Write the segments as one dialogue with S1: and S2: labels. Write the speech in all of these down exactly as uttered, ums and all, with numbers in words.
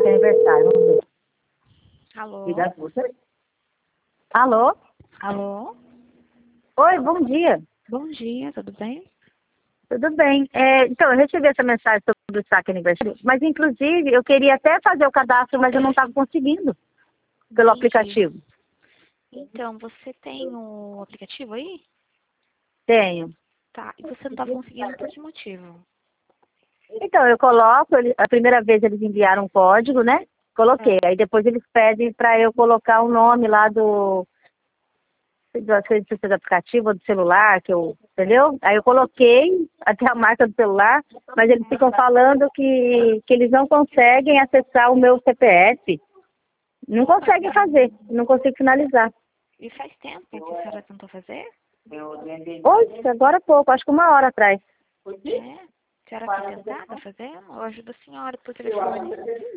S1: saque aniversário. Vamos ver.
S2: Alô?
S1: Ligar com você? Alô?
S2: Alô?
S1: Oi, bom dia.
S2: Bom dia, tudo bem?
S1: Tudo bem. É, então, eu recebi essa mensagem sobre o saque aniversário, mas inclusive eu queria até fazer o cadastro, mas eu não estava conseguindo pelo
S2: Entendi.
S1: aplicativo.
S2: Então, você tem o aplicativo aí?
S1: Tenho.
S2: Tá, e você não estava conseguindo por que motivo?
S1: Então, eu coloco, ele- a primeira vez eles enviaram um código, né? Coloquei.
S2: É.
S1: Aí depois eles pedem para eu colocar o nome lá do, do, do aplicativo ou do celular, que eu, entendeu? Aí eu coloquei até a marca do celular, mas eles ficam falando que, que eles não conseguem acessar o meu C P F. Não conseguem fazer, não consigo finalizar.
S2: E faz tempo que a senhora tentou fazer?
S1: Hoje, agora há pouco, acho que uma hora atrás.
S2: É? A senhora quer tentar, tá fazendo? Eu ajudo a senhora por telefone.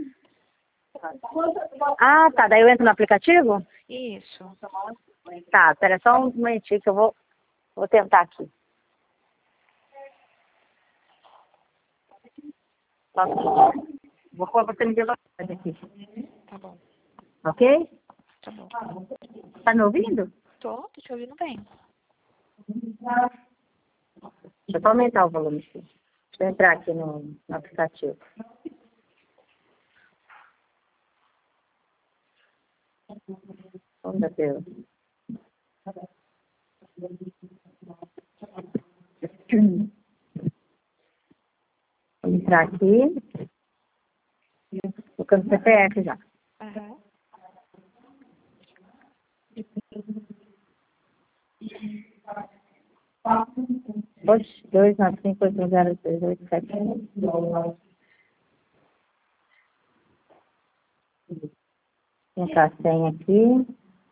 S1: Ah, tá. Daí eu entro no aplicativo?
S2: Isso.
S1: Tá, pera só um momentinho que eu vou, vou tentar aqui. Vou pôr você me velocidade aqui.
S2: Tá bom,
S1: Ok?
S2: tá bom.
S1: Tá me ouvindo?
S2: Tô, tô te ouvindo bem.
S1: Deixa eu só aumentar o volume aqui. Deixa eu entrar aqui no, no aplicativo. Oh, meu Deus. Vou entrar aqui. Colocando C P F já.
S2: Aham.
S1: Oxe, dois nove cinco oito zero seis oito sete um. Vou colocar a senha aqui.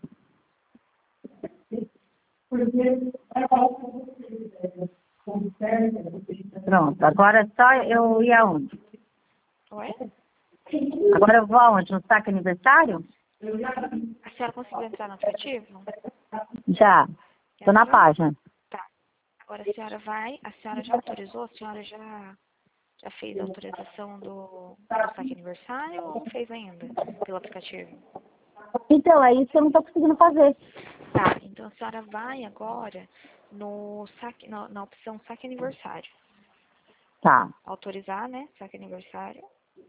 S1: Pronto, agora é só eu ir aonde?
S2: Oi?
S1: Agora eu vou aonde? No saque aniversário?
S2: A senhora conseguiu entrar no aplicativo?
S1: Já. Tô na
S2: Entrou?
S1: página.
S2: Tá. Agora a senhora vai, a senhora já autorizou? A senhora já, já fez a autorização do, do saque aniversário ou não fez ainda pelo aplicativo?
S1: Então, é isso que eu não tô conseguindo fazer.
S2: Tá, então a senhora vai agora no saque, na, na opção saque aniversário.
S1: Tá.
S2: Autorizar, né? Saque aniversário.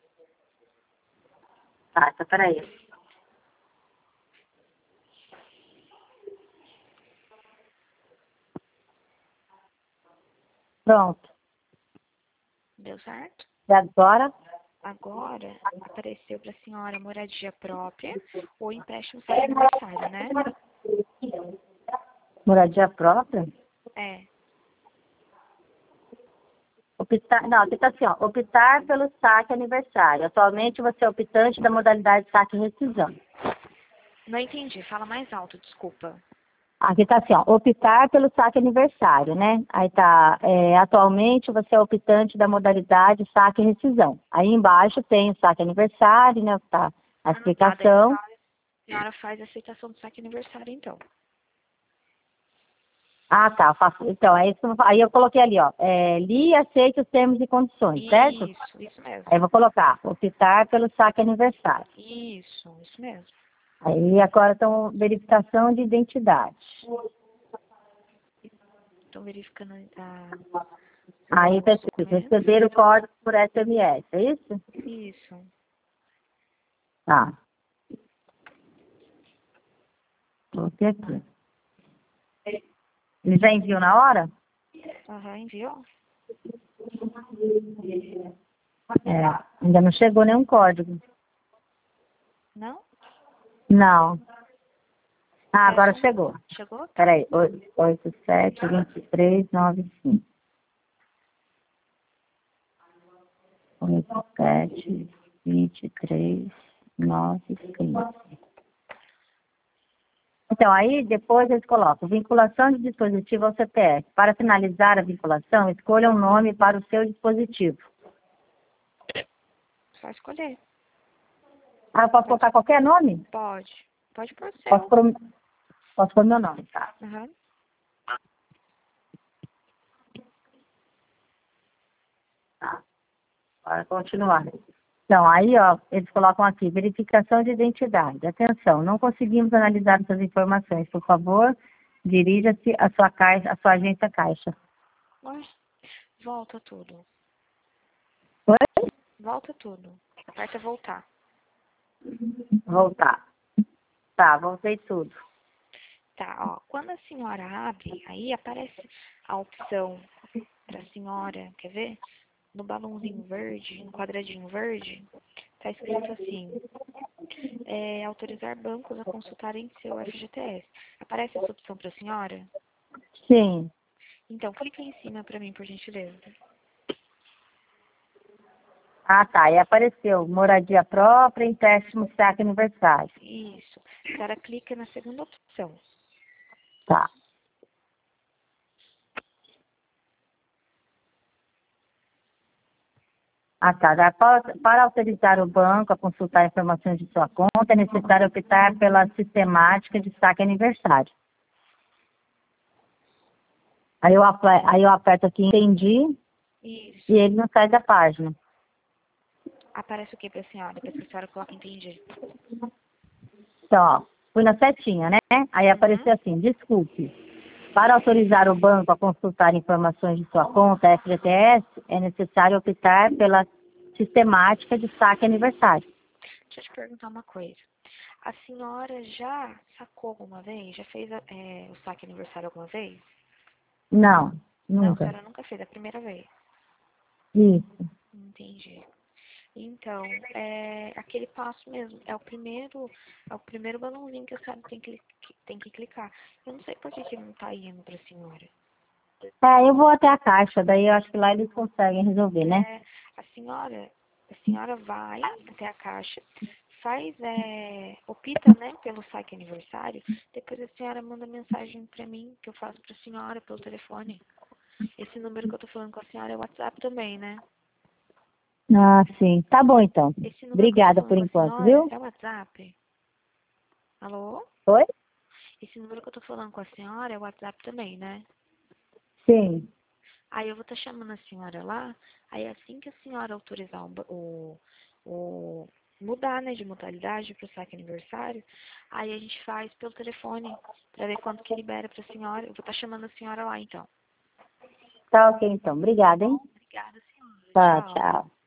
S1: Tá, então peraí. Pronto.
S2: Deu certo?
S1: E agora?
S2: Agora apareceu para a senhora moradia própria ou empréstimo saque aniversário, né?
S1: Moradia própria?
S2: É.
S1: Optar, não, aqui tá assim, ó. Optar pelo saque aniversário. Atualmente você é optante da modalidade saque e rescisão.
S2: Não entendi. Fala mais alto, desculpa.
S1: Aqui tá assim, ó. Optar pelo saque aniversário, né? Aí tá, é, atualmente você é optante da modalidade saque e rescisão. Aí embaixo tem o saque aniversário, né? Tá a
S2: Ah, tá. Daí a
S1: explicação.
S2: senhora a senhora faz a aceitação do saque aniversário, então.
S1: Ah, tá. Faço, então, é isso que eu, vou- aí eu coloquei ali, ó. É, li e aceite os termos e condições, certo?
S2: Isso, isso mesmo.
S1: Aí eu vou colocar, optar pelo saque aniversário.
S2: Isso, isso mesmo.
S1: Aí agora estão verificação de identidade.
S2: Estou verificando a...
S1: Aí tá
S2: os
S1: escrito,
S2: documentos.
S1: receber o código por S M S, é isso?
S2: Isso.
S1: Tá. Coloquei aqui. Ele já enviou na hora?
S2: Aham, enviou?
S1: É, ainda não chegou nenhum código.
S2: Não?
S1: Não. Ah,
S2: Espera
S1: agora
S2: só um-
S1: chegou.
S2: Chegou? Tá.
S1: Peraí, oito sete dois três nove cinco. oito sete dois três nove cinco. Então, aí depois eles colocam vinculação de dispositivo ao C P F. Para finalizar a vinculação, escolha um nome para o seu dispositivo.
S2: Só escolher.
S1: Ah, eu posso colocar qualquer nome?
S2: Pode. Pode pôr o
S1: Posso
S2: seu.
S1: pôr, posso pôr meu nome, tá?
S2: Aham.
S1: Tá. Para continuar. Então, aí, ó, eles colocam aqui, verificação de identidade. Atenção, não conseguimos analisar essas informações. Por favor, dirija-se à sua caixa, à sua agência Caixa.
S2: Ué, volta tudo.
S1: Oi?
S2: Volta tudo. Aperta voltar.
S1: Voltar. Tá, voltei tudo.
S2: Tá, ó. Quando a senhora abre, aí aparece a opção para a senhora, quer ver? No balãozinho verde, no quadradinho verde, tá escrito assim, é, autorizar bancos a consultarem seu F G T S. Aparece essa opção para a senhora?
S1: Sim.
S2: Então, clica em cima para mim, por gentileza.
S1: Ah, tá. E apareceu moradia própria, empréstimo, saque aniversário.
S2: Isso. A senhora clica na segunda opção.
S1: Tá. Ah, tá. Dá Para, para autorizar o banco a consultar informações de sua conta, é necessário optar pela sistemática de saque aniversário. Aí eu, apl- aí eu aperto aqui, entendi,
S2: Isso.
S1: e ele não sai da página.
S2: Aparece o que para a senhora? Depois que a senhora coloca entendi.
S1: Então, ó, fui na setinha, né? Aí apareceu
S2: Uhum.
S1: assim, desculpe. Para autorizar o banco a consultar informações de sua conta F G T S, é necessário optar pela sistemática de saque aniversário.
S2: Deixa eu te perguntar uma coisa. A senhora já sacou alguma vez? Já fez é, o saque aniversário alguma vez?
S1: Não,
S2: Não, a
S1: nunca.
S2: senhora nunca fez, é a primeira vez.
S1: Isso.
S2: Entendi. Então, é aquele passo mesmo, é o primeiro, é o primeiro balãozinho que a senhora tem que, tem que clicar. Eu não sei por que, que não está indo para a senhora.
S1: É, eu vou até a caixa, daí eu acho que lá eles conseguem resolver, né?
S2: É, a senhora, a senhora vai até a caixa, faz, é, opta, né, pelo saque aniversário, depois a senhora manda mensagem para mim, que eu faço para a senhora pelo telefone. Esse número que eu tô falando com a senhora é WhatsApp também, né?
S1: Ah, sim. Tá bom, então.
S2: Esse número que eu tô
S1: Obrigada
S2: falando
S1: por
S2: com a
S1: enquanto,
S2: senhora
S1: viu?
S2: é WhatsApp? Alô?
S1: Oi?
S2: Esse número que eu tô falando com a senhora é WhatsApp também, né?
S1: Sim.
S2: Aí eu vou estar chamando a senhora lá, aí assim que a senhora autorizar o, ba- o, o mudar, né, de modalidade para o saque aniversário, aí a gente faz pelo telefone, para ver quanto que libera para a senhora. Eu vou estar chamando a senhora lá, então.
S1: Tá ok, então.
S2: Tá
S1: Obrigada,
S2: bom?
S1: hein?
S2: Obrigada, senhora.
S1: Tá,
S2: Tchau.
S1: tchau.